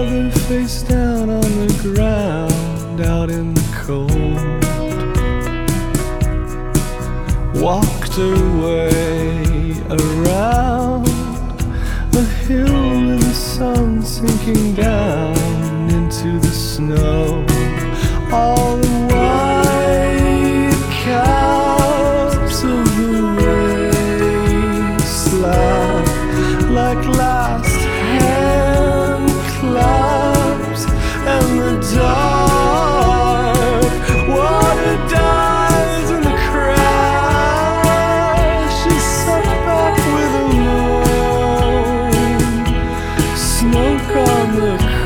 her face down on the ground out in the cold. Walked her way around a hill with the sun sinking down into the snow. All the